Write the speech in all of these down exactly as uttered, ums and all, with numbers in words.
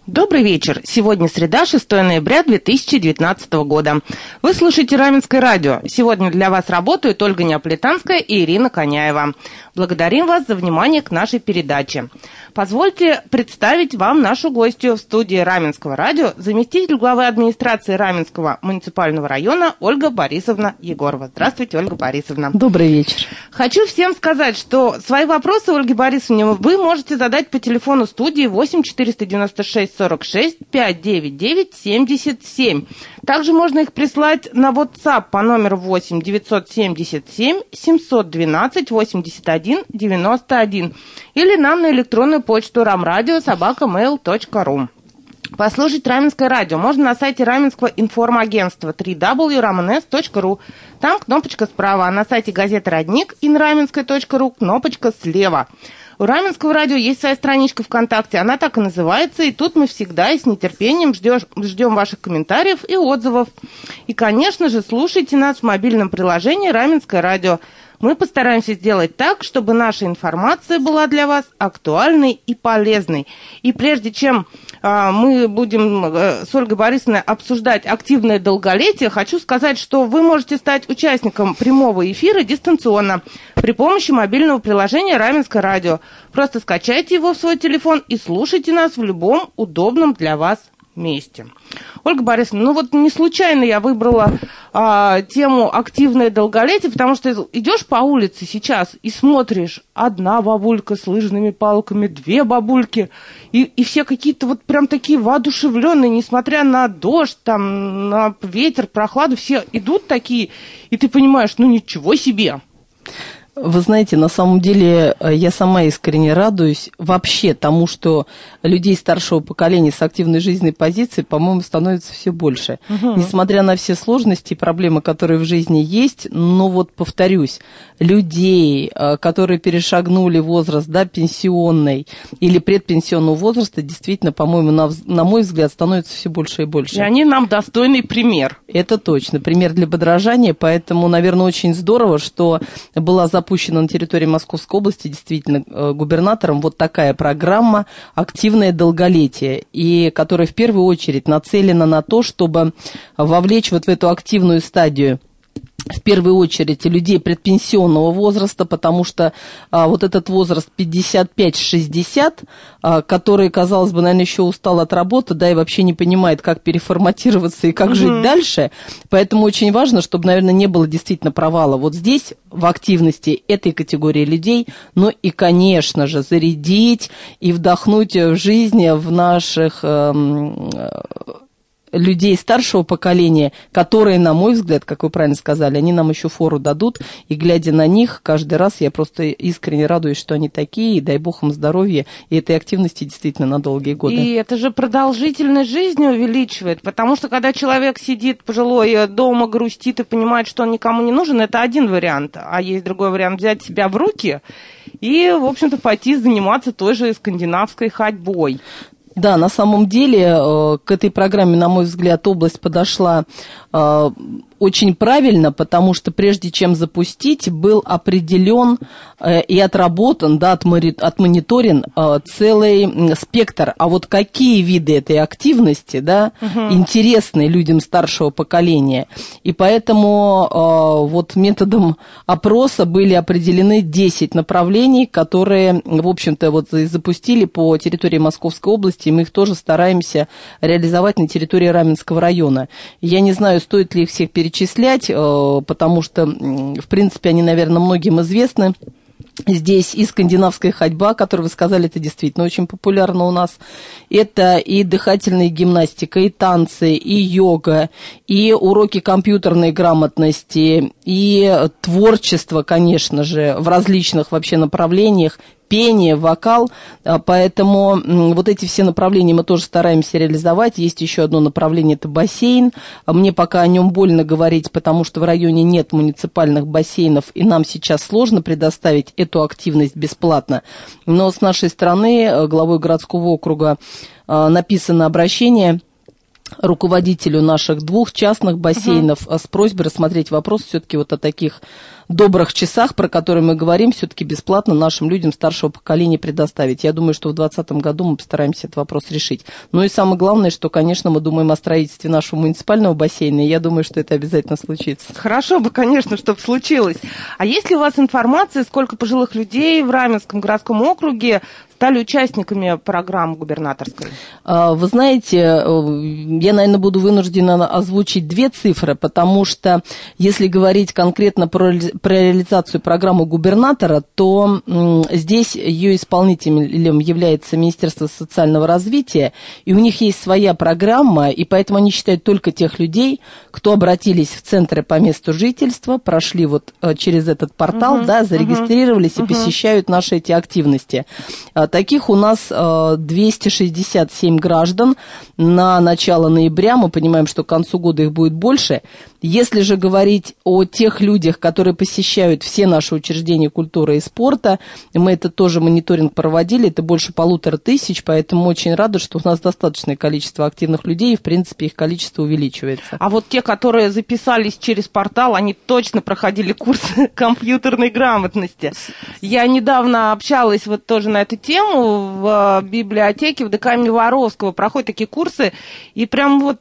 Добрый вечер. Сегодня среда, шестое ноября две тысячи девятнадцатого года. Вы слушаете Раменское радио. Сегодня для вас работают Ольга Неаполитанская и Ирина Коняева. Благодарим вас за внимание к нашей передаче. Позвольте представить вам нашу гостью в студии Раменского радио, заместитель главы администрации Раменского муниципального района Ольга Борисовна Егорова. Здравствуйте, Ольга Борисовна. Добрый вечер. Хочу всем сказать, что свои вопросы Ольге Борисовне вы можете задать по телефону студии восемь четыреста девяносто шесть сорок шесть пятьсот девяносто девять семьдесят семь. Также можно их прислать на WhatsApp по номеру восемь девятьсот семьдесят семь семьсот двенадцать восемьдесят один девяносто один или нам на электронную почту рамрадио собака мейл точка ру. Послушать Раменское радио можно на сайте Раменского информагентства дабл ю дабл ю дабл ю точка рамэнэс точка ру. Там кнопочка справа, а на сайте газеты «Родник» инраменская точка ру кнопочка слева. У Раменского радио есть своя страничка ВКонтакте, она так и называется, и тут мы всегда и с нетерпением ждем, ждем ваших комментариев и отзывов. И, конечно же, слушайте нас в мобильном приложении «Раменское радио». Мы постараемся сделать так, чтобы наша информация была для вас актуальной и полезной. И прежде чем а, мы будем а, с Ольгой Борисовной обсуждать активное долголетие, хочу сказать, что вы можете стать участником прямого эфира дистанционно при помощи мобильного приложения «Раменское радио». Просто скачайте его в свой телефон и слушайте нас в любом удобном для вас месте. Ольга Борисовна, ну вот не случайно я выбрала а, тему активное долголетие, потому что идешь по улице сейчас и смотришь, одна бабулька с лыжными палками, две бабульки, и, и все какие-то вот прям такие воодушевленные, несмотря на дождь, там, на ветер, прохладу, все идут такие, и ты понимаешь, ну ничего себе. Вы знаете, на самом деле я сама искренне радуюсь вообще тому, что людей старшего поколения с активной жизненной позицией, по-моему, становится все больше. Угу. Несмотря на все сложности и проблемы, которые в жизни есть, но вот повторюсь, людей, которые перешагнули возраст, да, пенсионный или предпенсионного возраста, действительно, по-моему, на, на мой взгляд, становится все больше и больше. И они нам достойный пример. Это точно, пример для подражания, поэтому, наверное, очень здорово, что была запущена запущена на территории Московской области действительно губернатором вот такая программа «Активное долголетие», и которая в первую очередь нацелена на то, чтобы вовлечь вот в эту активную стадию в первую очередь людей предпенсионного возраста, потому что а, вот этот возраст пятьдесят пять шестьдесят, а, который, казалось бы, наверное, еще устал от работы, да, и вообще не понимает, как переформатироваться и как mm-hmm. жить дальше, поэтому очень важно, чтобы, наверное, не было действительно провала вот здесь, в активности этой категории людей, но и, конечно же, зарядить и вдохнуть в жизнь в наших эм, людей старшего поколения, которые, на мой взгляд, как вы правильно сказали, они нам еще фору дадут, и глядя на них, каждый раз я просто искренне радуюсь, что они такие, и дай бог им здоровья, и этой активности действительно на долгие годы. И это же продолжительность жизни увеличивает, потому что когда человек сидит пожилой дома, грустит и понимает, что он никому не нужен, это один вариант, а есть другой вариант взять себя в руки и, в общем-то, пойти заниматься той же скандинавской ходьбой. Да, на самом деле к этой программе, на мой взгляд, область подошла очень правильно, потому что прежде чем запустить, был определен и отработан, да, отмониторен целый спектр. А вот какие виды этой активности, да, угу. интересны людям старшего поколения. И поэтому вот методом опроса были определены десять направлений, которые, в общем-то, вот запустили по территории Московской области, и мы их тоже стараемся реализовать на территории Раменского района. Я не знаю, стоит ли их всех перечислять, перечислять, потому что, в принципе, они, наверное, многим известны. Здесь и скандинавская ходьба, которую вы сказали, это действительно очень популярно у нас. Это и дыхательная гимнастика, и танцы, и йога, и уроки компьютерной грамотности, и творчество, конечно же, в различных вообще направлениях, пение, вокал, поэтому вот эти все направления мы тоже стараемся реализовать. Есть еще одно направление, это бассейн. Мне пока о нем больно говорить, потому что в районе нет муниципальных бассейнов, и нам сейчас сложно предоставить эту активность бесплатно. Но с нашей стороны, главой городского округа, написано обращение руководителю наших двух частных бассейнов uh-huh. с просьбой рассмотреть вопрос все-таки вот о таких добрых часах, про которые мы говорим, все-таки бесплатно нашим людям старшего поколения предоставить. Я думаю, что в двадцатом году мы постараемся этот вопрос решить. Ну и самое главное, что, конечно, мы думаем о строительстве нашего муниципального бассейна, и я думаю, что это обязательно случится. Хорошо бы, конечно, чтобы случилось. А есть ли у вас информация, сколько пожилых людей в Раменском городском округе стали участниками программы губернаторской? Вы знаете, я, наверное, буду вынуждена озвучить две цифры, потому что если говорить конкретно про, про реализацию программы губернатора, то здесь ее исполнителем является Министерство социального развития, и у них есть своя программа, и поэтому они считают только тех людей, кто обратились в центры по месту жительства, прошли вот через этот портал, uh-huh, да, зарегистрировались uh-huh, и посещают наши эти активности. Таких у нас двести шестьдесят семь граждан на начало ноября. Мы понимаем, что к концу года их будет больше. Если же говорить о тех людях, которые посещают все наши учреждения культуры и спорта, мы это тоже мониторинг проводили, это больше полутора тысяч, поэтому очень рада, что у нас достаточное количество активных людей, и, в принципе, их количество увеличивается. А вот те, которые записались через портал, они точно проходили курсы компьютерной грамотности. Я недавно общалась вот тоже на эту тему в библиотеке в ДК имени Воровского. Проходят такие курсы, и прям вот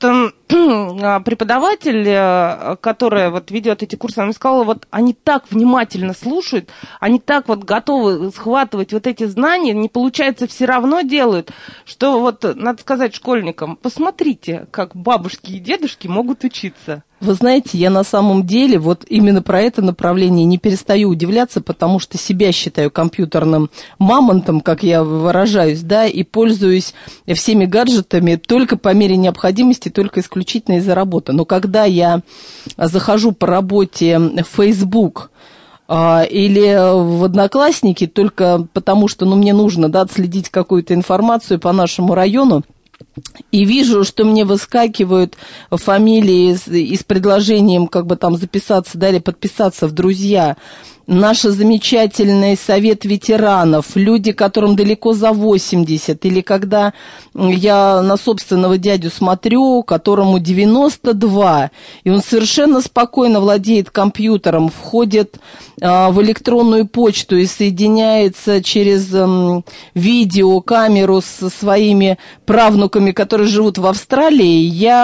преподаватель, которая вот ведет эти курсы, она мне сказала, вот они так внимательно слушают, они так вот готовы схватывать вот эти знания, не получается, все равно делают, что вот надо сказать школьникам, посмотрите, как бабушки и дедушки могут учиться. Вы знаете, я на самом деле вот именно про это направление не перестаю удивляться, потому что себя считаю компьютерным мамонтом, как я выражаюсь, да, и пользуюсь всеми гаджетами только по мере необходимости, только исключительно из-за работы. Но когда я захожу по работе в Facebook или в Одноклассники только потому, что ну, мне нужно, да, отследить какую-то информацию по нашему району, и вижу, что мне выскакивают фамилии с, и с предложением как бы там записаться, да, или подписаться в друзья. Наш замечательный совет ветеранов, люди, которым далеко за восемьдесят, или когда я на собственного дядю смотрю, которому девяносто два, и он совершенно спокойно владеет компьютером, входит а, в электронную почту и соединяется через а, видеокамеру со своими правнуками, которые живут в Австралии,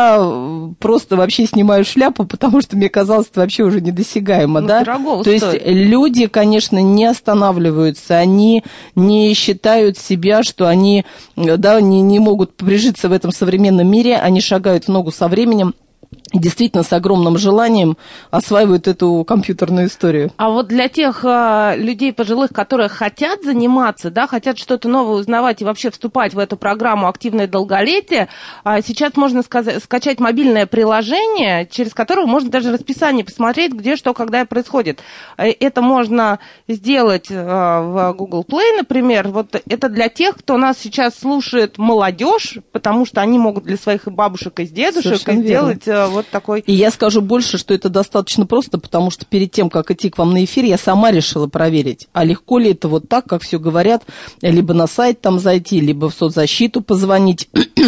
я просто вообще снимаю шляпу, потому что мне казалось, это вообще уже недосягаемо, ну, да? То есть люди, конечно, не останавливаются, они не считают себя, что они, да, не, не могут прижиться в этом современном мире, они шагают в ногу со временем. Действительно, с огромным желанием осваивают эту компьютерную историю. А вот для тех э, людей пожилых, которые хотят заниматься, да, хотят что-то новое узнавать и вообще вступать в эту программу «Активное долголетие», э, сейчас можно сказать, скачать мобильное приложение, через которое можно даже расписание посмотреть, где, что, когда происходит. Это можно сделать э, в Google Play, например. Вот это для тех, кто нас сейчас слушает, молодежь, потому что они могут для своих бабушек и дедушек сделать... Э, вот такой. И я скажу больше, что это достаточно просто, потому что перед тем, как идти к вам на эфир, я сама решила проверить, а легко ли это вот так, как все говорят, либо на сайт там зайти, либо в соцзащиту позвонить,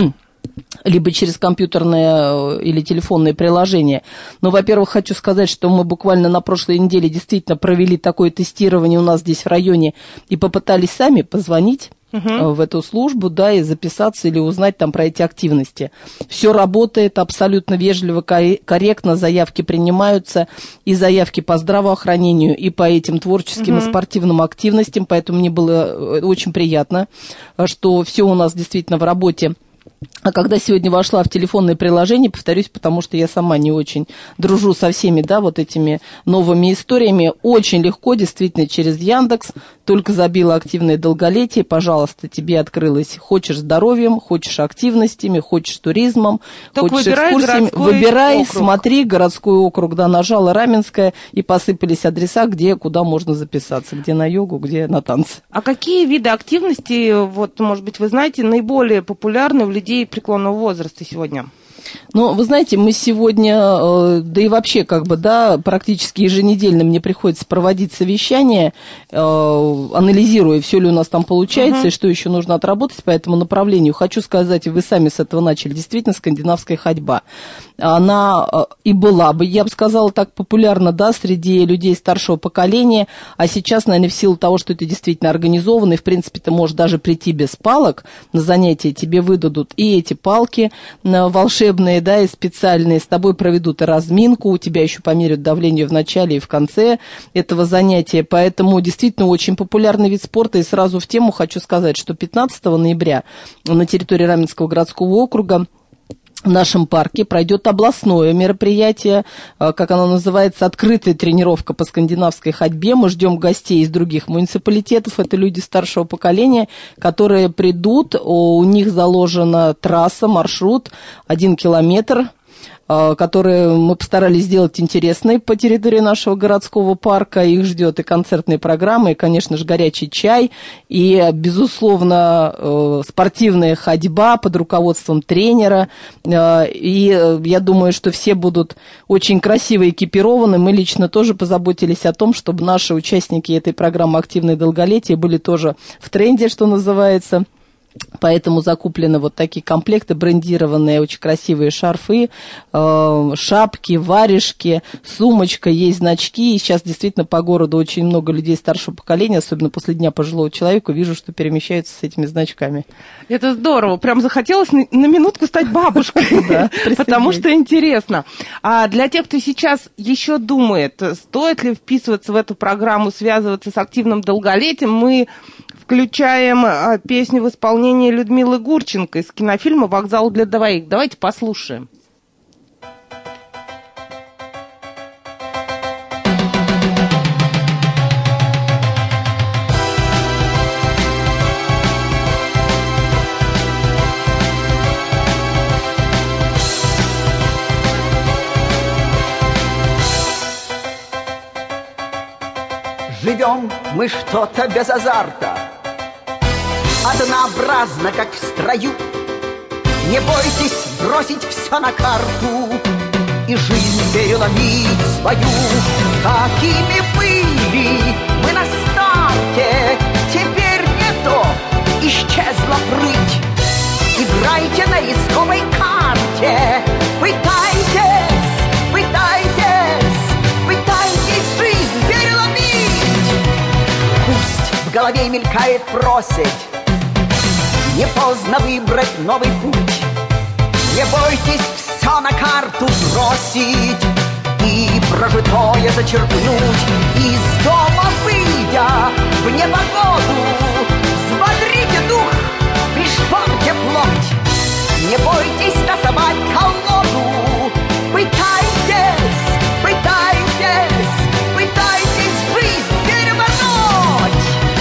либо через компьютерное или телефонное приложение. Но, во-первых, хочу сказать, что мы буквально на прошлой неделе действительно провели такое тестирование у нас здесь в районе и попытались сами позвонить Uh-huh. в эту службу, да, и записаться или узнать там про эти активности. Все работает абсолютно вежливо, корректно, заявки принимаются, и заявки по здравоохранению, и по этим творческим uh-huh. и спортивным активностям, поэтому мне было очень приятно, что все у нас действительно в работе. А когда сегодня вошла в телефонное приложение, повторюсь, потому что я сама не очень дружу со всеми, да, вот этими новыми историями, очень легко, действительно, через Яндекс, только забила активное долголетие, пожалуйста, тебе открылось, хочешь здоровьем, хочешь активностями, хочешь туризмом, только хочешь экскурсиями, выбирай, округ. Смотри, городской округ, да, нажала Раменское, и посыпались адреса, где, куда можно записаться, где на йогу, где на танцы. А какие виды активности, вот, может быть, вы знаете, наиболее популярны у людей преклонного возраста сегодня? Ну, вы знаете, мы сегодня, да и вообще, как бы, да, практически еженедельно мне приходится проводить совещания, анализируя, все ли у нас там получается, uh-huh. и что еще нужно отработать по этому направлению. Хочу сказать, и вы сами с этого начали, действительно, скандинавская ходьба. Она и была бы, я бы сказала, так популярна, да, среди людей старшего поколения, а сейчас, наверное, в силу того, что это действительно организовано, и, в принципе, ты можешь даже прийти без палок на занятия, тебе выдадут и эти палки волшебные, да, и специальные, с тобой проведут и разминку, у тебя еще померяют давление в начале и в конце этого занятия, поэтому действительно очень популярный вид спорта, и сразу в тему хочу сказать, что пятнадцатого ноября на территории Раменского городского округа в нашем парке пройдет областное мероприятие, как оно называется, открытая тренировка по скандинавской ходьбе. Мы ждем гостей из других муниципалитетов, это люди старшего поколения, которые придут, у них заложена трасса, маршрут, один километр, которые мы постарались сделать интересной по территории нашего городского парка. Их ждет и концертные программы, и, конечно же, горячий чай, и, безусловно, спортивная ходьба под руководством тренера. И я думаю, что все будут очень красиво экипированы. Мы лично тоже позаботились о том, чтобы наши участники этой программы «Активное долголетие» были тоже в тренде, что называется. Поэтому закуплены вот такие комплекты, брендированные, очень красивые шарфы, э, шапки, варежки, сумочка, есть значки. И сейчас действительно по городу очень много людей старшего поколения, особенно после Дня пожилого человека, вижу, что перемещаются с этими значками. Это здорово. Прям захотелось на, на минутку стать бабушкой, потому что интересно. А для тех, кто сейчас еще думает, стоит ли вписываться в эту программу, связываться с активным долголетием, мы включаем а, песню в исполнении Людмилы Гурченко из кинофильма «Вокзал для двоих». Давайте послушаем. Живем мы что-то без азарта, однообразно, как в строю. Не бойтесь бросить все на карту и жизнь переломить свою. Какими были мы на старте, теперь не то, исчезла прыть. Играйте на рисковой карте, пытайтесь, пытайтесь, пытайтесь жизнь переломить. Пусть в голове мелькает просить, не поздно выбрать новый путь. Не бойтесь все на карту бросить и прожитое зачерпнуть. Из дома выйдя в непогоду, взбодрите дух, пришпорьте плоть. Не бойтесь тасовать колоду, пытайтесь, пытайтесь, пытайтесь жизнь перевернуть.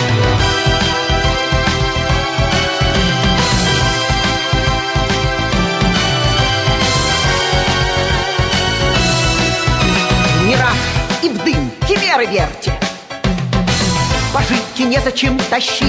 Мираж и в дым химеры верьте, пожитки незачем тащить.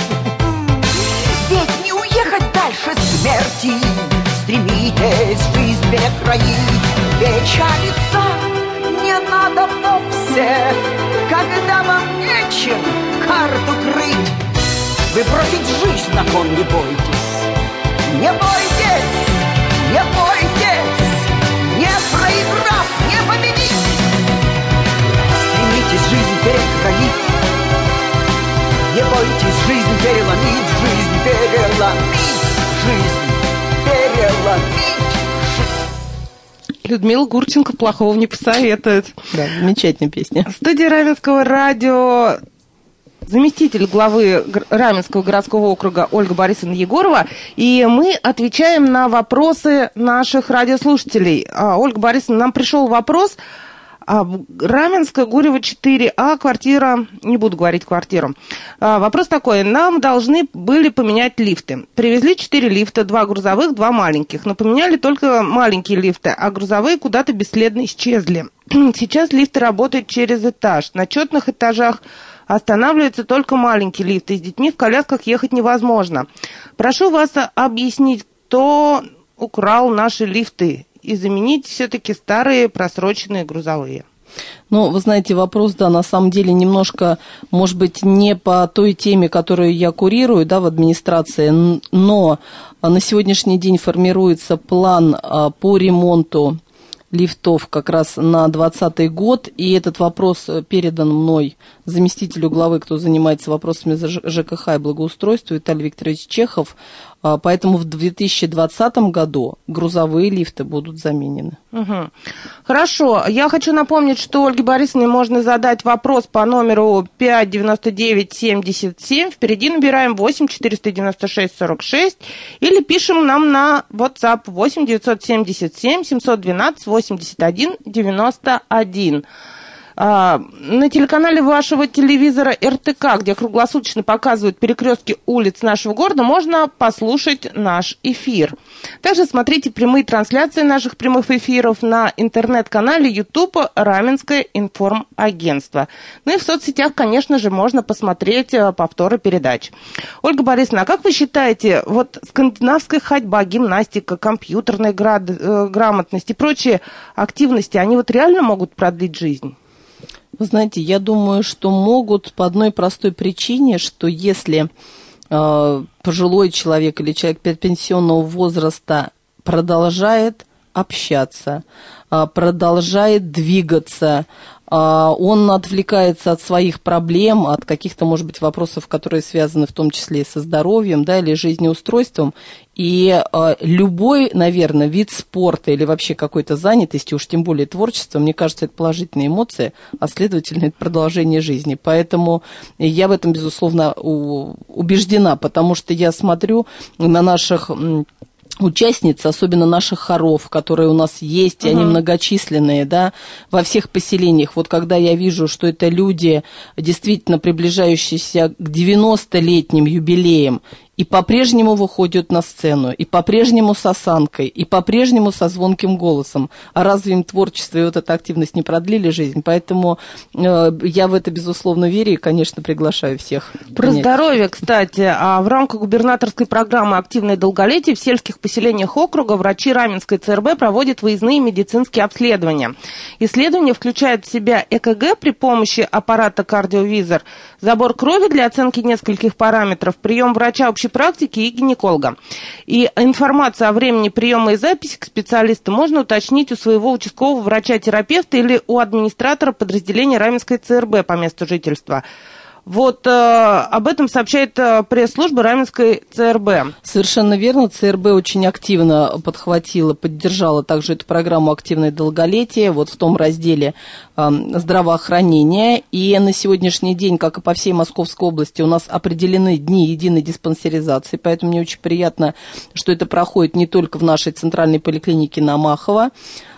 Ведь не уехать дальше смерти, стремитесь жизнь перекроить. Печалиться не надо вовсе, когда вам нечем карту крыть. Вы бросить жизнь на кон не бойтесь, не бойтесь, не бойтесь, не проиграв, не победить. Стремитесь жизнь перекроить, не бойтесь жизнь переломить, жизнь переломить, жизнь переломить, жизнь. Людмила Гурченко плохого не посоветует. Да, замечательная песня. В студии Раменского радио заместитель главы Раменского городского округа Ольга Борисовна Егорова, и мы отвечаем на вопросы наших радиослушателей. Ольга Борисовна, нам пришел вопрос. Раменская, Гурьево, четыре А, квартира, не буду говорить квартиру. А, вопрос такой, нам должны были поменять лифты. Привезли четыре лифта, два грузовых, два маленьких. Но поменяли только маленькие лифты, а грузовые куда-то бесследно исчезли. Сейчас лифты работают через этаж. На четных этажах останавливаются только маленькие лифты. С детьми в колясках ехать невозможно. Прошу вас объяснить, кто украл наши лифты и заменить все-таки старые просроченные грузовые? Ну, вы знаете, вопрос, да, на самом деле немножко, может быть, не по той теме, которую я курирую, да, в администрации, но на сегодняшний день формируется план по ремонту лифтов как раз на двадцатый год, и этот вопрос передан мной заместителю главы, кто занимается вопросами ЖКХ и благоустройства, Виталий Викторович Чехов, поэтому в две тысячи двадцатом году грузовые лифты будут заменены. Угу. Хорошо, я хочу напомнить, что Ольге Борисовне можно задать вопрос по номеру пять девяносто девять семьдесят семь, впереди набираем восемь четыреста девяносто шесть сорок шесть, или пишем нам на WhatsApp восемь девятьсот семьдесят семь семьсот двенадцать восемьдесят один девяносто один. На телеканале вашего телевизора эр тэ ка, где круглосуточно показывают перекрестки улиц нашего города, можно послушать наш эфир. Также смотрите прямые трансляции наших прямых эфиров на интернет-канале YouTube «Раменское информагентство». Ну и в соцсетях, конечно же, можно посмотреть повторы передач. Ольга Борисовна, а как вы считаете, вот скандинавская ходьба, гимнастика, компьютерная грамотность и прочие активности, они вот реально могут продлить жизнь? Вы знаете, я думаю, что могут по одной простой причине, что если э, пожилой человек или человек пенсионного возраста продолжает общаться, э, продолжает двигаться, э, он отвлекается от своих проблем, от каких-то, может быть, вопросов, которые связаны в том числе и со здоровьем, да, или жизнеустройством, и э, любой, наверное, вид спорта или вообще какой-то занятости, уж тем более творчество, мне кажется, это положительные эмоции, а следовательно, это продолжение жизни. Поэтому я в этом, безусловно, у, убеждена, потому что я смотрю на наших участниц, особенно наших хоров, которые у нас есть, и uh-huh. они многочисленные, да, во всех поселениях. Вот когда я вижу, что это люди, действительно приближающиеся к девяностолетним юбилеям, и по-прежнему выходят на сцену, и по-прежнему с осанкой, и по-прежнему со звонким голосом. А разве им творчество и вот эта активность не продлили жизнь? Поэтому э, я в это, безусловно, верю и, конечно, приглашаю всех. Про принять. Здоровье, кстати. А в рамках губернаторской программы «Активное долголетие» в сельских поселениях округа врачи Раменской цэ эр бэ проводят выездные медицинские обследования. Исследования включают в себя э ка гэ при помощи аппарата кардиовизор, забор крови для оценки нескольких параметров, прием врача общей практики и гинеколога. И информацию о времени приема и записи к специалисту можно уточнить у своего участкового врача-терапевта или у администратора подразделения Раменской цэ эр бэ по месту жительства. Вот э, об этом сообщает э, пресс-служба Раменской цэ эр бэ. Совершенно верно. цэ эр бэ очень активно подхватила, поддержала также эту программу «Активное долголетие» вот в том разделе э, здравоохранения. И на сегодняшний день, как и по всей Московской области, у нас определены дни единой диспансеризации. Поэтому мне очень приятно, что это проходит не только в нашей центральной поликлинике на Махова.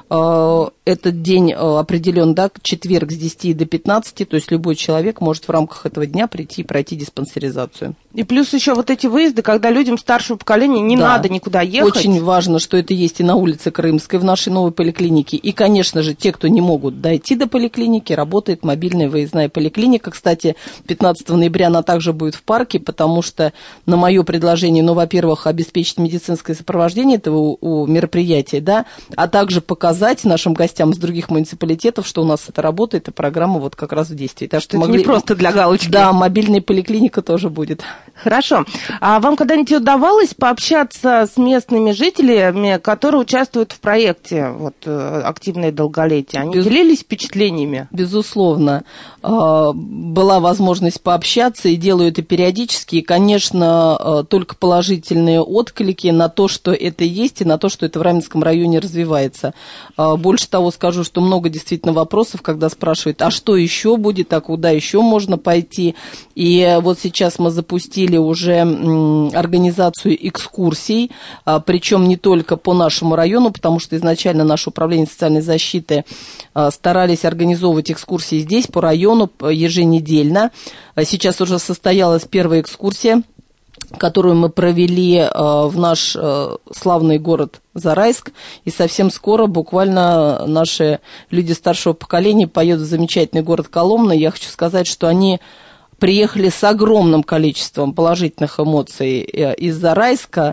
Этот день определен, да, четверг с десяти до пятнадцати, то есть любой человек может в рамках этого дня прийти и пройти диспансеризацию. И плюс еще вот эти выезды, когда людям старшего поколения не да. надо никуда ехать. Очень важно, что это есть и на улице Крымской, в нашей новой поликлинике. И, конечно же, те, кто не могут дойти до поликлиники, работает мобильная выездная поликлиника. Кстати, пятнадцатого ноября она также будет в парке, потому что на мое предложение, ну, во-первых, обеспечить медицинское сопровождение этого у мероприятия, да, а также показать нашим гостям из других муниципалитетов, что у нас это работает, и программа вот как раз в действии. Так что это могли... не просто для галочки. Да, мобильная поликлиника тоже будет. Хорошо. А вам когда-нибудь удавалось пообщаться с местными жителями, которые участвуют в проекте вот, «Активное долголетие»? Они Без... делились впечатлениями? Безусловно. Была возможность пообщаться, и делаю это периодически. И, конечно, только положительные отклики на то, что это есть, и на то, что это в Раменском районе развивается. Больше того скажу, что много действительно вопросов, когда спрашивают, а что еще будет, а куда еще можно пойти. И вот сейчас мы запустили уже организацию экскурсий, причем не только по нашему району, потому что изначально наше управление социальной защиты старались организовывать экскурсии здесь, по району, еженедельно. Сейчас уже состоялась первая экскурсия, которую мы провели э, в наш э, славный город Зарайск, и совсем скоро буквально наши люди старшего поколения поедут в замечательный город Коломна. Я хочу сказать, что они приехали с огромным количеством положительных эмоций из Зарайска,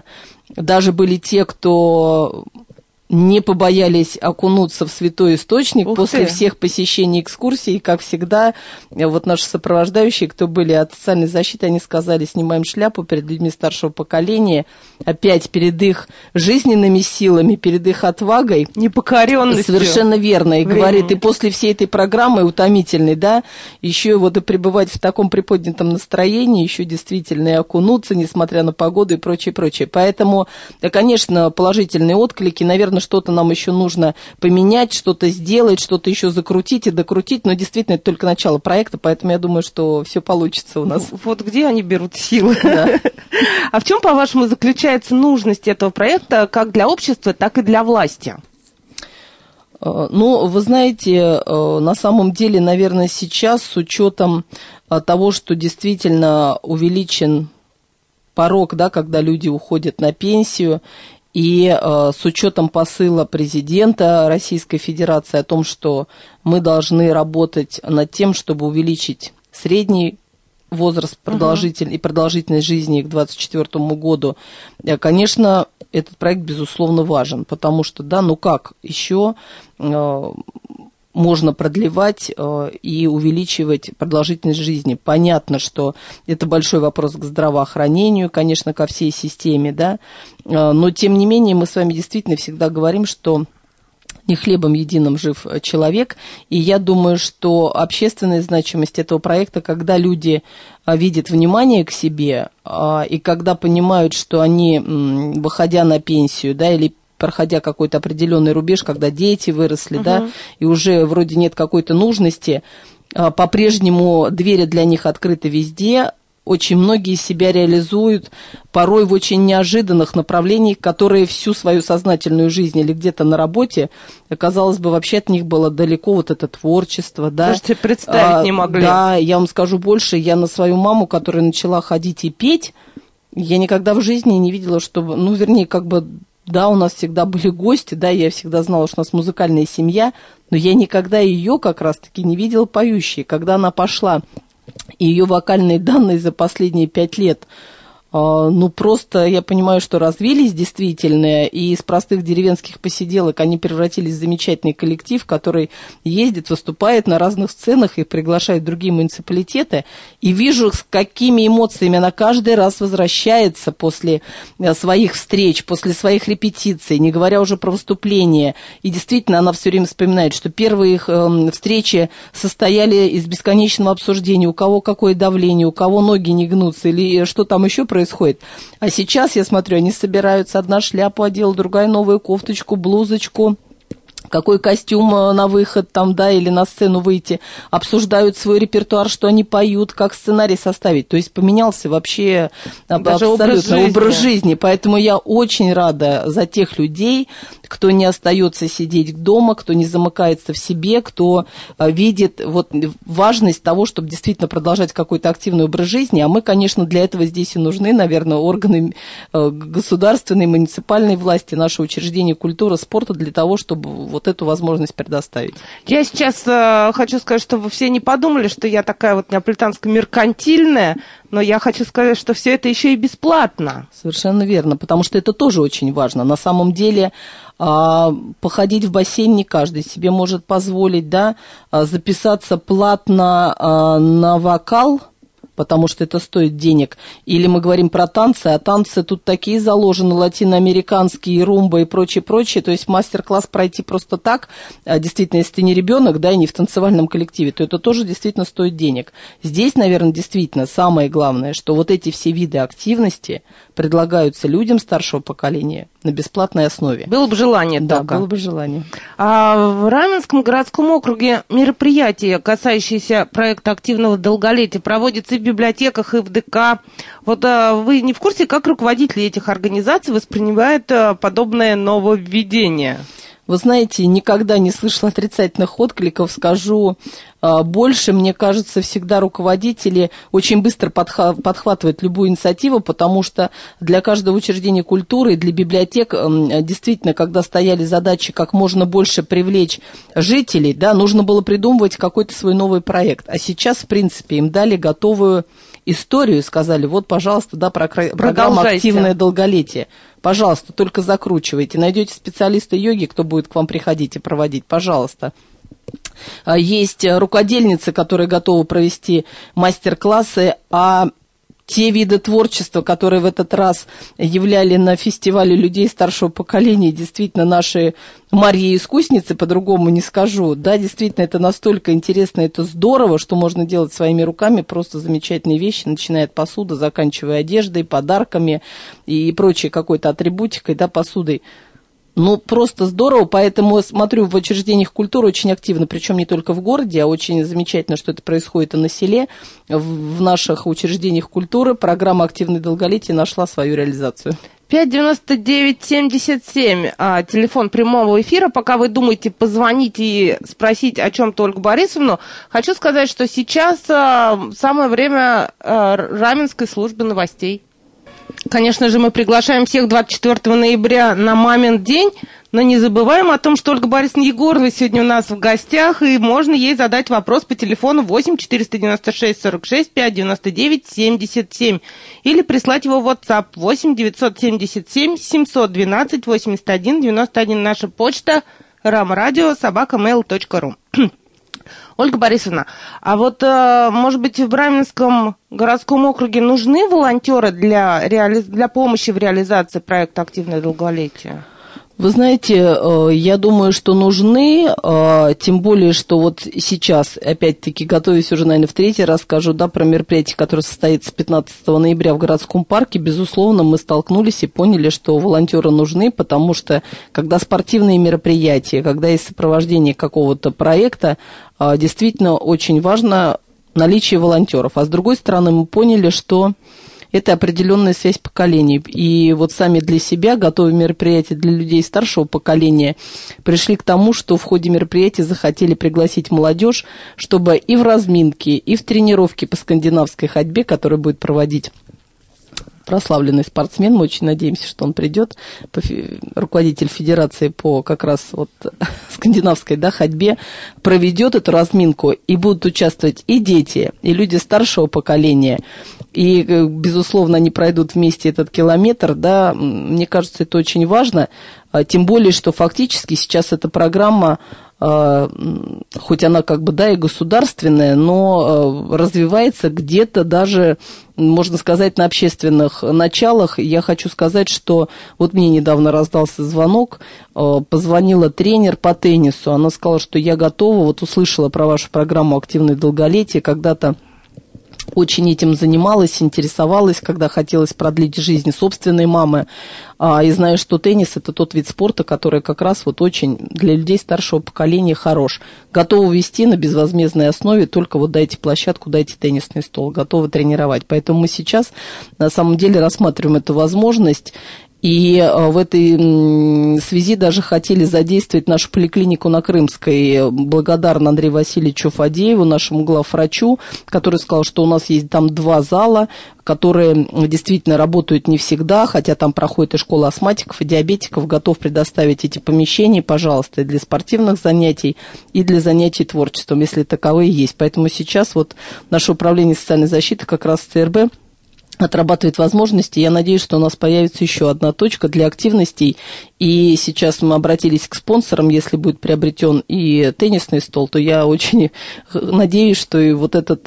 даже были те, кто не побоялись окунуться в святой источник. Ух после ты. Всех посещений экскурсий, как всегда, вот наши сопровождающие, кто были от социальной защиты, они сказали, снимаем шляпу перед людьми старшего поколения, опять перед их жизненными силами, перед их отвагой. Непокоренностью. Совершенно верно. И времени. Говорит, и после всей этой программы утомительной, да, еще вот и пребывать в таком приподнятом настроении, еще действительно и окунуться, несмотря на погоду и прочее, прочее. Поэтому, конечно, положительные отклики, наверное, что-то нам еще нужно поменять, что-то сделать, что-то еще закрутить и докрутить, но действительно это только начало проекта, поэтому я думаю, что все получится у нас. Вот где они берут силы. Да. А в чем, по-вашему, заключается нужность этого проекта как для общества, так и для власти? Ну, вы знаете, на самом деле, наверное, сейчас с учетом того, что действительно увеличен порог, да, когда люди уходят на пенсию, и э, с учетом посыла президента Российской Федерации о том, что мы должны работать над тем, чтобы увеличить средний возраст продолжитель, uh-huh. и продолжительность жизни к двадцать четвёртому году, конечно, этот проект, безусловно, важен, потому что, да, ну как еще э, можно продлевать э, и увеличивать продолжительность жизни. Понятно, что это большой вопрос к здравоохранению, конечно, ко всей системе, да, э, но, тем не менее, мы с вами действительно всегда говорим, что не хлебом единым жив человек, и я думаю, что общественная значимость этого проекта, когда люди э, видят внимание к себе, э, и когда понимают, что они, э, выходя на пенсию, да, или проходя какой-то определенный рубеж, когда дети выросли, uh-huh. да, и уже вроде нет какой-то нужности, по-прежнему двери для них открыты везде, очень многие себя реализуют порой в очень неожиданных направлениях, которые всю свою сознательную жизнь или где-то на работе, казалось бы, вообще от них было далеко вот это творчество, да. Даже себе представить а, не могли. Да, я вам скажу больше, я на свою маму, которая начала ходить и петь, я никогда в жизни не видела, чтобы, ну, вернее, как бы, да, у нас всегда были гости, да, я всегда знала, что у нас музыкальная семья, но я никогда ее как раз-таки не видела поющей. Когда она пошла, и ее вокальные данные за последние пять лет, ну, просто, я понимаю, что развились действительно, и из простых деревенских посиделок они превратились в замечательный коллектив, который ездит, выступает на разных сценах и приглашает другие муниципалитеты, и вижу, с какими эмоциями она каждый раз возвращается после своих встреч, после своих репетиций, не говоря уже про выступления, и действительно она все время вспоминает, что первые их встречи состояли из бесконечного обсуждения, у кого какое давление, у кого ноги не гнутся, или что там еще происходит. Происходит. А сейчас, я смотрю, они собираются, одна шляпу одела, другая новую кофточку, блузочку, какой костюм на выход там, да, или на сцену выйти, обсуждают свой репертуар, что они поют, как сценарий составить. То есть поменялся вообще даже абсолютно образ жизни. образ жизни. Поэтому я очень рада за тех людей, кто не остается сидеть дома, кто не замыкается в себе, кто видит вот важность того, чтобы действительно продолжать какой-то активный образ жизни. А мы, конечно, для этого здесь и нужны, наверное, органы государственной, муниципальной власти, наши учреждения культуры, спорта, для того, чтобы вот эту возможность предоставить. Я сейчас э, хочу сказать, чтобы все не подумали, что я такая вот неаполитанско-меркантильная, но я хочу сказать, что все это еще и бесплатно. Совершенно верно, потому что это тоже очень важно. На самом деле э, походить в бассейн не каждый себе может позволить, да, записаться платно э, на вокал, потому что это стоит денег. Или мы говорим про танцы, а танцы тут такие заложены, латиноамериканские, румба и прочее, прочее. То есть мастер-класс пройти просто так, действительно, если ты не ребенок, да, и не в танцевальном коллективе, то это тоже действительно стоит денег. Здесь, наверное, действительно самое главное, что вот эти все виды активности предлагаются людям старшего поколения на бесплатной основе. Было бы желание да, только. было бы желание. А в Раменском городском округе мероприятия, касающиеся проекта активного долголетия, проводятся и в библиотеках, и в ДК. Вот а, вы не в курсе, как руководители этих организаций воспринимают а, подобное нововведение? Вы знаете, никогда не слышала отрицательных откликов, скажу больше, мне кажется, всегда руководители очень быстро подхватывают любую инициативу, потому что для каждого учреждения культуры и для библиотек действительно, когда стояли задачи как можно больше привлечь жителей, да, нужно было придумывать какой-то свой новый проект. А сейчас, в принципе, им дали готовую историю и сказали, вот, пожалуйста, да, программа «Активное долголетие». Пожалуйста, только закручивайте. Найдете специалиста йоги, кто будет к вам приходить и проводить, пожалуйста. Есть рукодельницы, которые готовы провести мастер-классы, а те виды творчества, которые в этот раз являли на фестивале людей старшего поколения, действительно, наши Марьи-искусницы, по-другому не скажу, да, действительно, это настолько интересно, это здорово, что можно делать своими руками просто замечательные вещи, начиная от посуды, заканчивая одеждой, подарками и прочей какой-то атрибутикой, да, посудой. Ну, просто здорово, поэтому смотрю в учреждениях культуры очень активно, причем не только в городе, а очень замечательно, что это происходит и на селе. В наших учреждениях культуры программа «Активное долголетие» нашла свою реализацию. пять девяносто девять семьдесят семь, а, телефон прямого эфира. Пока вы думаете позвонить и спросить о чем-то Ольгу Борисовну, хочу сказать, что сейчас а, самое время а, Раменской службы новостей. Конечно же, мы приглашаем всех двадцать четвёртого ноября на Мамин день, но не забываем о том, что Ольга Борисовна Егорова сегодня у нас в гостях, и можно ей задать вопрос по телефону восемь четыреста девяносто шесть сорок шесть пять девяносто девять семьдесят семь или прислать его в WhatsApp восемь девятьсот семьдесят семь семьсот двенадцать восемьдесят один девяносто один. Наша почта рамрадио собака мэйл точка ру. Ольга Борисовна, а вот, может быть, в Раменском городском округе нужны волонтеры для, реали... для помощи в реализации проекта «Активное долголетие»? Вы знаете, я думаю, что нужны, тем более, что вот сейчас, опять-таки, готовясь уже, наверное, в третий раз скажу, да, про мероприятие, которое состоится пятнадцатого ноября в городском парке, безусловно, мы столкнулись и поняли, что волонтеры нужны, потому что, когда спортивные мероприятия, когда есть сопровождение какого-то проекта, действительно очень важно наличие волонтеров. А с другой стороны, мы поняли, что это определенная связь поколений. И вот сами для себя, готовя мероприятия для людей старшего поколения, пришли к тому, что в ходе мероприятия захотели пригласить молодежь, чтобы и в разминке, и в тренировке по скандинавской ходьбе, которую будет проводить прославленный спортсмен, мы очень надеемся, что он придет, руководитель федерации по как раз вот скандинавской, да, ходьбе, проведет эту разминку, и будут участвовать и дети, и люди старшего поколения, и, безусловно, они пройдут вместе этот километр, да, мне кажется, это очень важно, тем более, что фактически сейчас эта программа, хоть она как бы, да, и государственная, но развивается где-то даже, можно сказать, на общественных началах. Я хочу сказать, что вот мне недавно раздался звонок, позвонила тренер по теннису, она сказала, что я готова, вот услышала про вашу программу «Активное долголетие», когда-то очень этим занималась, интересовалась, когда хотелось продлить жизнь собственной мамы. А, и знаю, что теннис – это тот вид спорта, который как раз вот очень для людей старшего поколения хорош. Готова вести на безвозмездной основе, только вот дайте площадку, дайте теннисный стол, готовы тренировать. Поэтому мы сейчас на самом деле рассматриваем эту возможность. И в этой связи даже хотели задействовать нашу поликлинику на Крымской. Благодарна Андрею Васильевичу Фадееву, нашему главврачу, который сказал, что у нас есть там два зала, которые действительно работают не всегда, хотя там проходит и школа астматиков, и диабетиков, готов предоставить эти помещения, пожалуйста, и для спортивных занятий, и для занятий творчеством, если таковые есть. Поэтому сейчас вот наше управление социальной защиты, как раз ЦРБ, отрабатывает возможности. Я надеюсь, что у нас появится еще одна точка для активностей. И сейчас мы обратились к спонсорам. Если будет приобретен и теннисный стол, то я очень надеюсь, что и вот этот...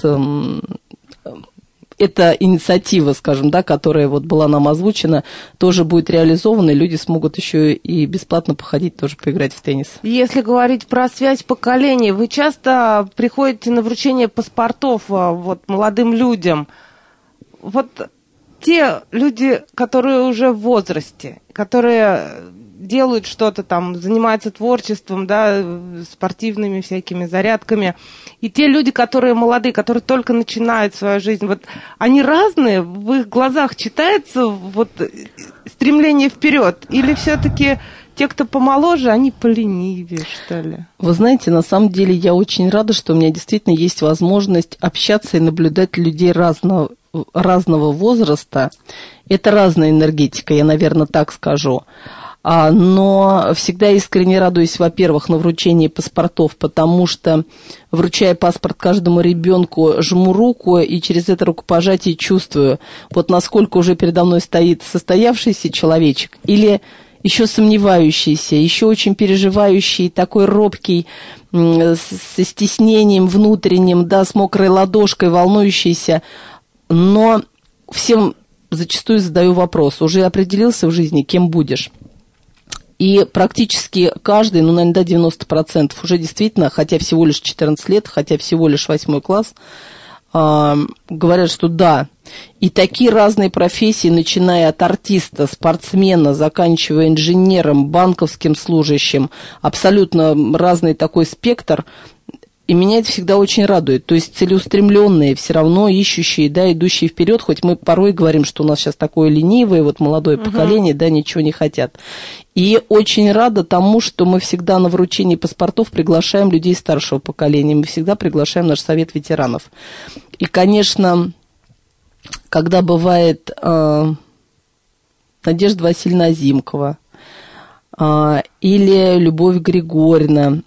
эта инициатива, скажем, да, которая вот была нам озвучена, тоже будет реализована, и люди смогут еще и бесплатно походить, тоже поиграть в теннис. Если говорить про связь поколений, вы часто приходите на вручение паспортов вот, молодым людям. Вот те люди, которые уже в возрасте, которые делают что-то там, занимаются творчеством, да, спортивными всякими зарядками, и те люди, которые молодые, которые только начинают свою жизнь, вот они разные, в их глазах читается вот стремление вперед, или все-таки те, кто помоложе, они поленивее, что ли? Вы знаете, на самом деле я очень рада, что у меня действительно есть возможность общаться и наблюдать людей разного, разного возраста. Это разная энергетика, я, наверное, так скажу. Но всегда искренне радуюсь, во-первых, на вручении паспортов, потому что, вручая паспорт каждому ребенку, жму руку и через это рукопожатие чувствую, вот насколько уже передо мной стоит состоявшийся человечек или еще сомневающийся, еще очень переживающий, такой робкий, со стеснением внутренним, да, с мокрой ладошкой, волнующийся, но всем зачастую задаю вопрос, уже определился в жизни, кем будешь? И практически каждый, ну, наверное, до девяносто процентов уже действительно, хотя всего лишь четырнадцать лет, хотя всего лишь восьмой класс, э, говорят, что да. И такие разные профессии, начиная от артиста, спортсмена, заканчивая инженером, банковским служащим, абсолютно разный такой спектр. И меня это всегда очень радует. То есть целеустремленные, все равно ищущие, да, идущие вперед, хоть мы порой говорим, что у нас сейчас такое ленивое, вот молодое uh-huh. поколение, да, ничего не хотят. И очень рада тому, что мы всегда на вручении паспортов приглашаем людей старшего поколения, мы всегда приглашаем наш совет ветеранов. И, конечно, когда бывает э, Надежда Васильевна Азимкова э, или Любовь Григорьевна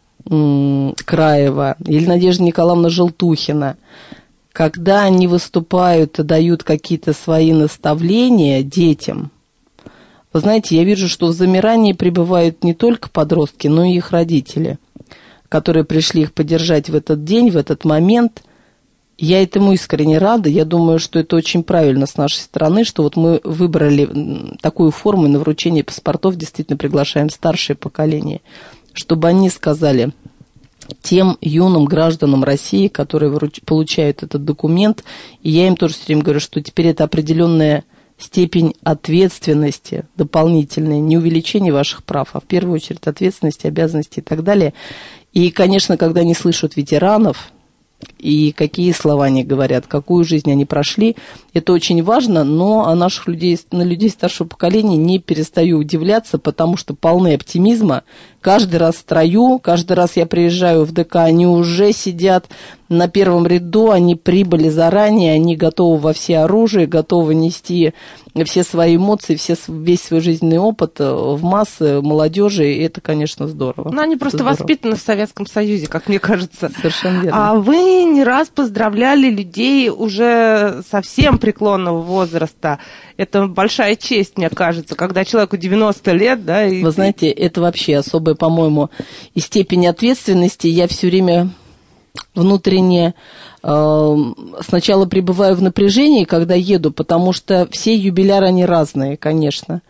Краева или Надежда Николаевна Желтухина, когда они выступают и дают какие-то свои наставления детям, вы знаете, я вижу, что в замирании пребывают не только подростки, но и их родители, которые пришли их поддержать в этот день, в этот момент. Я этому искренне рада. Я думаю, что это очень правильно с нашей стороны, что вот мы выбрали такую форму и на вручение паспортов действительно приглашаем старшее поколение, чтобы они сказали тем юным гражданам России, которые вруч... получают этот документ, и я им тоже все время говорю, что теперь это определенная степень ответственности дополнительная, не увеличение ваших прав, а в первую очередь ответственности, обязанности и так далее. И, конечно, когда они слышат ветеранов, и какие слова они говорят, какую жизнь они прошли, это очень важно, но о наших людей, на людей старшего поколения не перестаю удивляться, потому что полны оптимизма. Каждый раз в строю, каждый раз я приезжаю в ДК, они уже сидят на первом ряду, они прибыли заранее, они готовы во все оружие, готовы нести все свои эмоции, все, весь свой жизненный опыт в массы молодежи, и это, конечно, здорово. Ну, они просто здорово. Воспитаны в Советском Союзе, как мне кажется. Совершенно верно. А вы не раз поздравляли людей уже совсем преклонного возраста. Это большая честь, мне кажется, когда человеку девяносто лет, да. И... Вы знаете, это вообще особая, по-моему, и степень ответственности. Я все время внутренне э, сначала пребываю в напряжении, когда еду, потому что все юбиляры, они разные, конечно.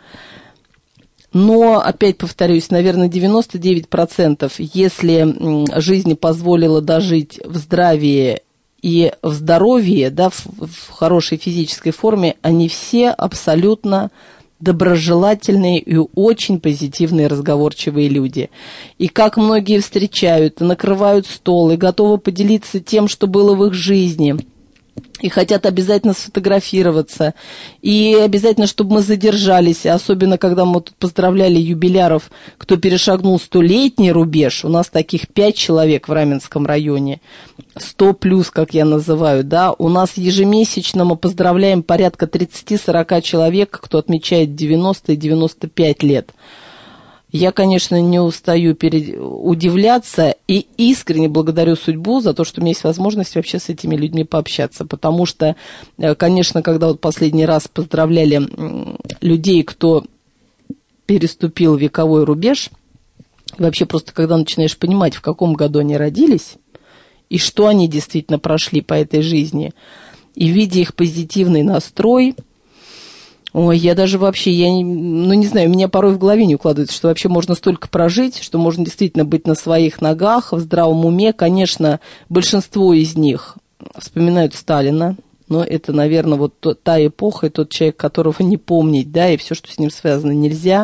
Но, опять повторюсь, наверное, девяносто девять процентов, если жизнь позволила дожить в здравии и в здоровье, да, в, в хорошей физической форме, они все абсолютно доброжелательные и очень позитивные, разговорчивые люди. И как многие встречают, и накрывают стол, и готовы поделиться тем, что было в их жизни, и хотят обязательно сфотографироваться, и обязательно, чтобы мы задержались, особенно когда мы тут поздравляли юбиляров, кто перешагнул столетний рубеж, у нас таких пять человек в Раменском районе, сто плюс, как я называю, да, у нас ежемесячно мы поздравляем порядка тридцать-сорок человек, кто отмечает девяносто и девяносто пять лет. Я, конечно, не устаю перед... удивляться и искренне благодарю судьбу за то, что у меня есть возможность вообще с этими людьми пообщаться, потому что, конечно, когда вот последний раз поздравляли людей, кто переступил вековой рубеж, вообще просто когда начинаешь понимать, в каком году они родились и что они действительно прошли по этой жизни, и видя их позитивный настрой, ой, я даже вообще, я не, ну не знаю, у меня порой в голове не укладывается, что вообще можно столько прожить, что можно действительно быть на своих ногах, в здравом уме. Конечно, большинство из них вспоминают Сталина, но это, наверное, вот та эпоха и тот человек, которого не помнить, да, и все, что с ним связано, нельзя.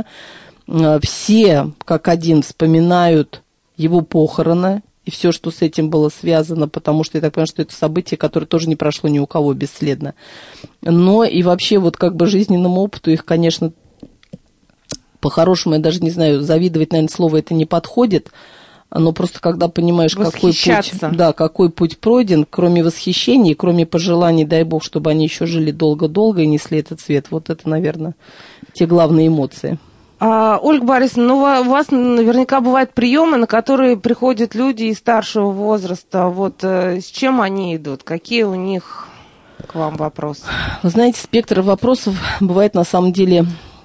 Все, как один, вспоминают его похороны и все, что с этим было связано, потому что я так понимаю, что это событие, которое тоже не прошло ни у кого бесследно. Но и вообще вот как бы жизненному опыту их, конечно, по-хорошему, я даже не знаю, завидовать, наверное, слово это не подходит, но просто когда понимаешь, какой путь, да, какой путь пройден, кроме восхищения, кроме пожеланий, дай бог, чтобы они еще жили долго-долго и несли этот цвет, вот это, наверное, те главные эмоции. А, Ольга Борисовна, ну, у вас наверняка бывают приемы, на которые приходят люди из старшего возраста. Вот э, с чем они идут? Какие у них к вам вопросы? Вы знаете, спектр вопросов бывает на самом деле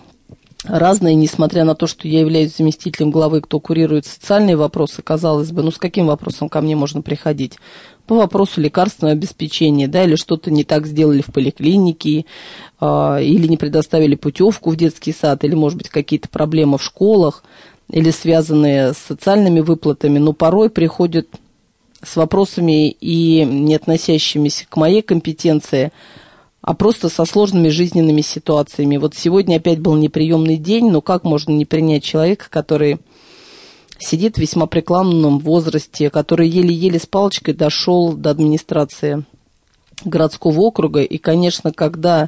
разные, несмотря на то, что я являюсь заместителем главы, кто курирует социальные вопросы, казалось бы, ну с каким вопросом ко мне можно приходить? По вопросу лекарственного обеспечения, да, или что-то не так сделали в поликлинике, э, или не предоставили путевку в детский сад, или, может быть, какие-то проблемы в школах, или связанные с социальными выплатами, но порой приходят с вопросами и не относящимися к моей компетенции, а просто со сложными жизненными ситуациями. Вот сегодня опять был неприемный день, но как можно не принять человека, который сидит в весьма преклонном возрасте, который еле-еле с палочкой дошел до администрации городского округа. И, конечно, когда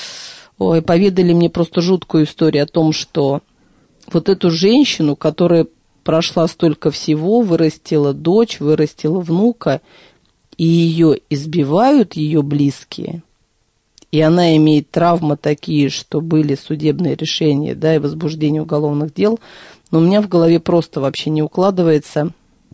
ой, поведали мне просто жуткую историю о том, что вот эту женщину, которая прошла столько всего, вырастила дочь, вырастила внука, и ее избивают ее близкие, и она имеет травмы такие, что были судебные решения, да, и возбуждение уголовных дел, но у меня в голове просто вообще не укладывается,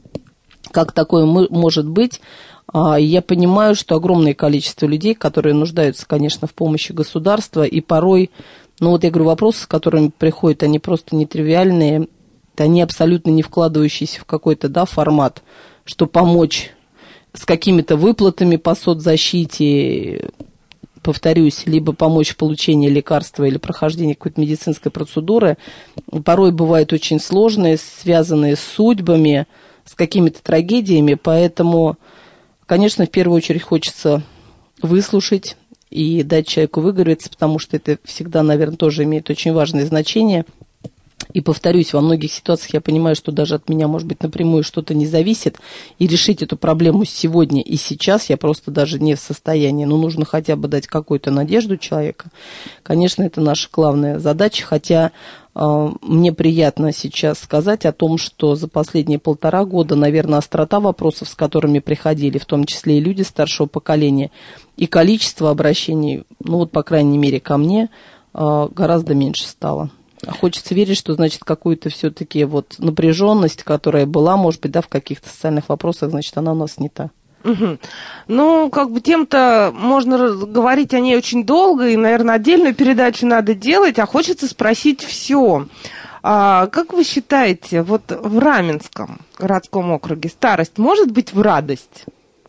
как такое может быть. Я понимаю, что огромное количество людей, которые нуждаются, конечно, в помощи государства, и порой, ну вот я говорю, вопросы, с которыми приходят, они просто нетривиальные, они абсолютно не вкладывающиеся в какой-то, да, формат, что помочь с какими-то выплатами по соцзащите, повторюсь, либо помочь в получении лекарства или прохождении какой-то медицинской процедуры, порой бывают очень сложные, связанные с судьбами, с какими-то трагедиями, поэтому, конечно, в первую очередь хочется выслушать и дать человеку выговориться, потому что это всегда, наверное, тоже имеет очень важное значение. И повторюсь, во многих ситуациях я понимаю, что даже от меня, может быть, напрямую что-то не зависит, и решить эту проблему сегодня и сейчас я просто даже не в состоянии. Но нужно хотя бы дать какую-то надежду человеку. Конечно, это наша главная задача, хотя э, мне приятно сейчас сказать о том, что за последние полтора года, наверное, острота вопросов, с которыми приходили, в том числе и люди старшего поколения, и количество обращений, ну вот, по крайней мере, ко мне, э, гораздо меньше стало. Хочется верить, что, значит, какую-то все-таки вот напряженность, которая была, может быть, да, в каких-то социальных вопросах, значит, она у нас снята. Угу. Ну, как бы тем-то можно говорить о ней очень долго, и, наверное, отдельную передачу надо делать, а хочется спросить все. А, как вы считаете, вот в Раменском городском округе старость может быть в радость?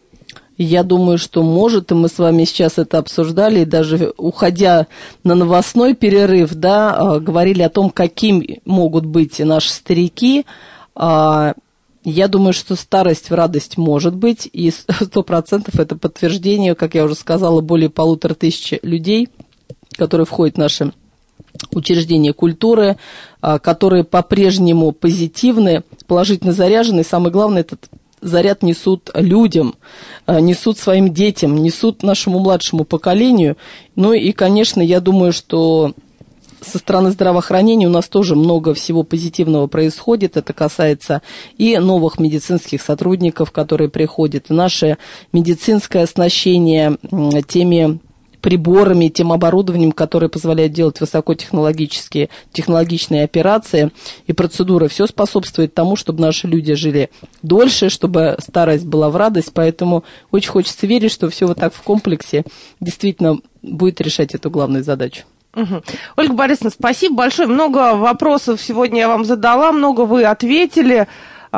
Я думаю, что может, и мы с вами сейчас это обсуждали, и даже уходя на новостной перерыв, да, говорили о том, каким могут быть наши старики. Я думаю, что старость в радость может быть, и сто процентов это подтверждение, как я уже сказала, более полутора тысяч людей, которые входят в наши учреждения культуры, которые по-прежнему позитивны, положительно заряжены, и самое главное, этот заряд несут людям, несут своим детям, несут нашему младшему поколению. Ну и, конечно, я думаю, что со стороны здравоохранения у нас тоже много всего позитивного происходит. Это касается и новых медицинских сотрудников, которые приходят, и наше медицинское оснащение теми приборами, тем оборудованием, которое позволяет делать высокотехнологические, технологичные операции и процедуры. Все способствует тому, чтобы наши люди жили дольше, чтобы старость была в радость. Поэтому очень хочется верить, что все вот так в комплексе действительно будет решать эту главную задачу. Угу. Ольга Борисовна, спасибо большое. Много вопросов сегодня я вам задала, много вы ответили.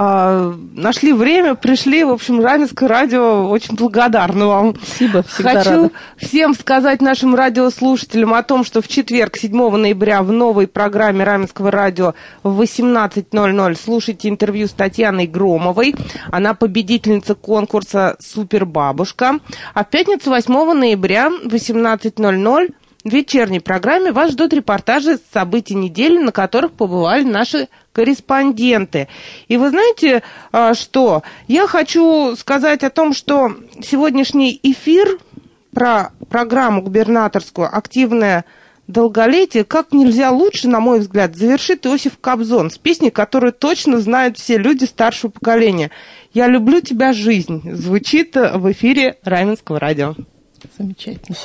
Нашли время, пришли, в общем, Раменское радио, очень благодарна вам. Спасибо, всегда Хочу рада. всем сказать нашим радиослушателям о том, что в четверг, седьмого ноября, в новой программе Раменского радио в восемнадцать ноль ноль слушайте интервью с Татьяной Громовой. Она победительница конкурса «Супербабушка». А в пятницу, восьмого ноября, в восемнадцать ноль ноль в вечерней программе вас ждут репортажи с событий недели, на которых побывали наши корреспонденты. И вы знаете, что? Я хочу сказать о том, что сегодняшний эфир про программу губернаторскую «Активное долголетие» как нельзя лучше, на мой взгляд, завершит Иосиф Кобзон с песней, которую точно знают все люди старшего поколения. «Я люблю тебя, жизнь» звучит в эфире Раменского радио. Замечательно.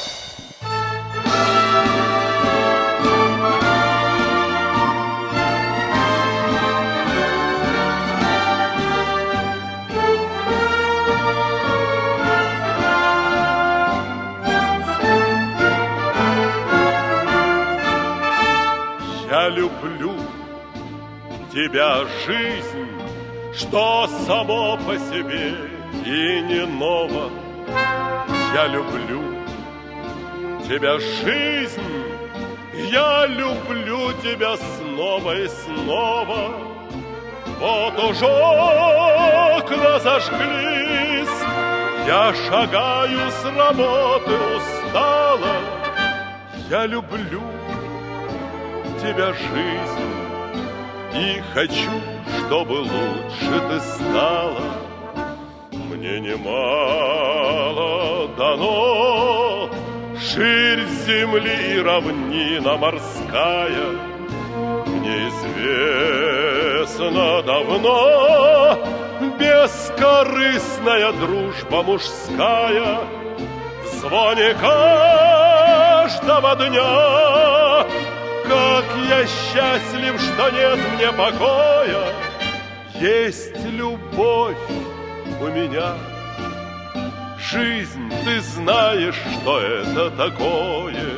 тебя жизнь, что само по себе и не ново. Я люблю тебя, жизнь, я люблю тебя снова и снова. Вот уж окна зажглись, я шагаю с работы устала. Я люблю тебя, жизнь, и хочу, чтобы лучше ты стала. Мне немало дано, ширь земли и равнина морская. Мне известно давно бескорыстная дружба мужская. В звоне каждого дня, как я счастлив, что нет мне покоя. Есть любовь у меня, жизнь, ты знаешь, что это такое.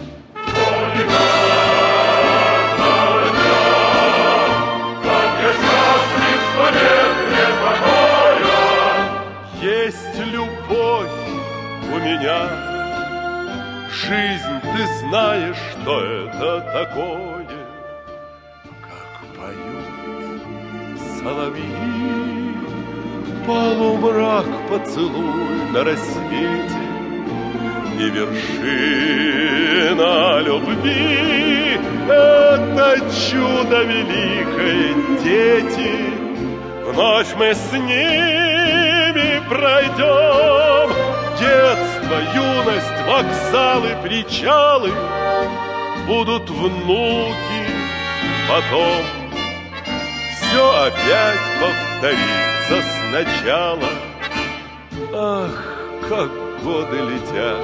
Есть любовь у меня, жизнь, ты знаешь, что это такое. Как поют соловьи, полумрак поцелуй на рассвете, и вершина любви — это чудо великое, дети. Вновь мы с ними пройдем детство, юность, вокзалы, причалы. Будут внуки, потом все опять повторится сначала. Ах, как годы летят,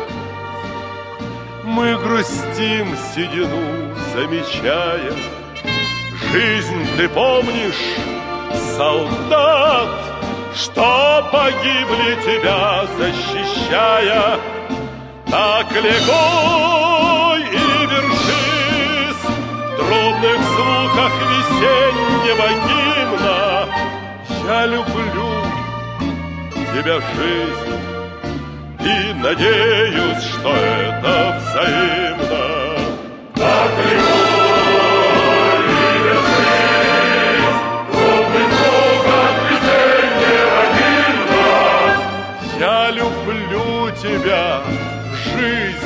мы грустим седину, замечая. Жизнь, ты помнишь, солдат, что погибли тебя защищая? Так легко и вершись в трубных звуках весеннего гимна. Я люблю тебя, жизнь, и надеюсь, что это взаимно. Так легко и вершись в трубных звуках весеннего гимна. Я люблю тебя, жизнь,